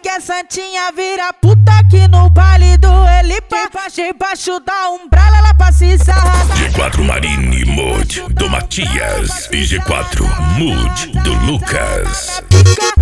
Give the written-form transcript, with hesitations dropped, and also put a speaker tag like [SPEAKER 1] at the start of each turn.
[SPEAKER 1] quer santinha vira puta aqui no baile do Elipa. Debaixo da umbrella ela passa e sarra.
[SPEAKER 2] G4 Marine Mood do Matias e G4 Mood do Lucas.